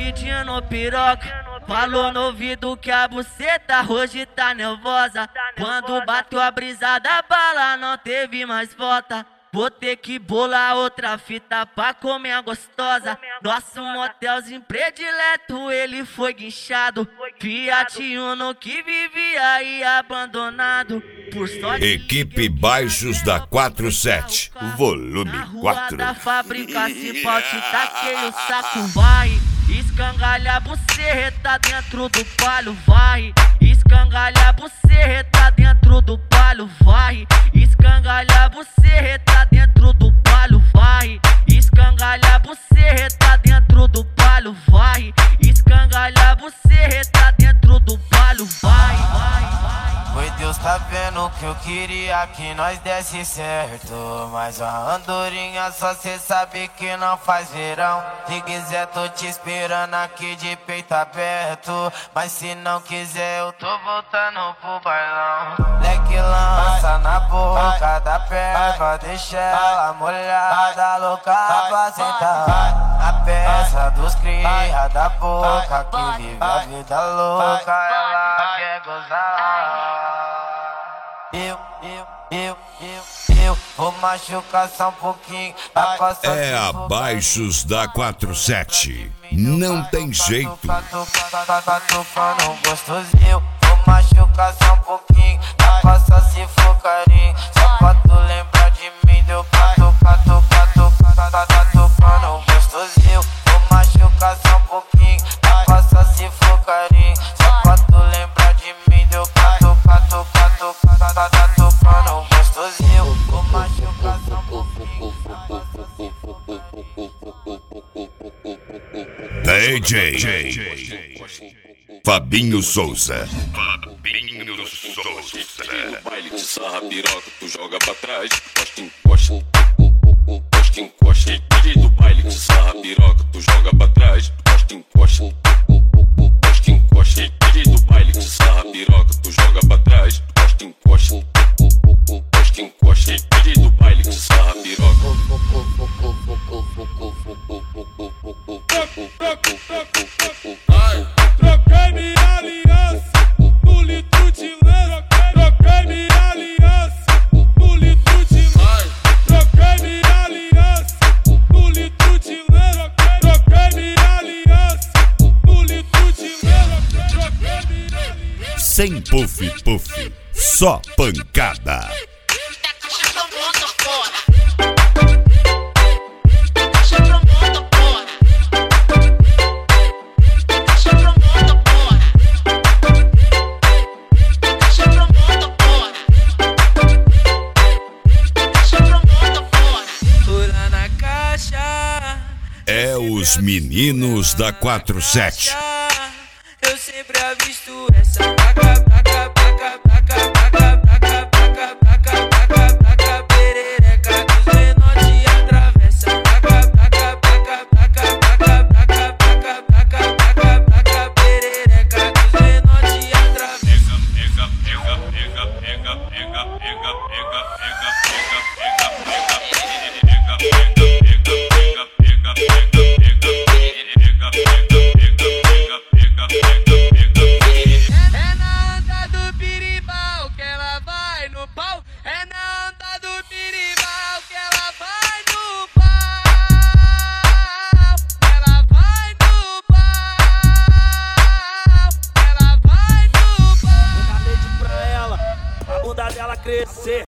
pedindo piroca. Falou no ouvido que a buceta hoje tá nervosa. Quando bateu a brisa da bala não teve mais volta. Vou ter que bolar outra fita pra comer a gostosa. Nosso motelzinho predileto, ele foi guinchado. Fiat Uno que vivia aí abandonado. Por sorte, Equipe Baixos da 47, volume 4. da fábrica se pode taquei o saco, vai. Escangalha a buceta dentro do palho, vai. Escangalha a buceta dentro do palho, vai. Escangalha a buceta dentro do palho, vai. Escangalha a buceta dentro do palho, vai. Escangalha a buceta dentro do palho, vai. Foi Deus tá vendo que eu queria que nós desse certo. Mas a andorinha só cê sabe que não faz verão. Se quiser tô te esperando aqui de peito aberto. Mas se não quiser eu tô voltando pro bailão. Leque lança na boca da perna, deixa ela molhada, louca pra sentar. A peça dos cria da boca que vive a vida louca, ela quer gozar. Eu vou machucar só um pouquinho. É Abaixos da 47, não tem jeito. Tá tocando gostosinho. Vou machucar só um pouquinho. A coça se for carinho. Só pra tu lembrar de mim. Deu pra tocar, tá tocando gostosinho. Vou machucar só um pouquinho. A coça se for carinho. Só pra tu lembrar de mim. Deu pra tocar, tá tocando gostosinho. Vou machucar só um pouquinho. DJ Fabinho Souza. No baile de sarra piroca, tu joga pra trás, encosta, encosta, encosta. Do baile de sarra piroca, tu joga pra trás, encosta, encosta, encosta. Do baile de sarra piroca, tu joga pra trás, encosta, encosta, encosta. Do baile de sarra piroca. Troquei minha aliança no litro de lã. Troquei minha aliança no litro de lã. Troquei minha aliança no litro de lã. Troquei minha aliança no litro de lã. Sem puff, só pancada. É os meninos da 47. Eu sempre avisto essa placa, perereca dos menores atravessa. Perereca dos menores atravessa. É na anda do piribau que ela vai no pau. É na anda do piribau que ela vai no pau. Ela vai no pau. Ela vai no pau. Dá leite pra ela, a bunda dela crescer.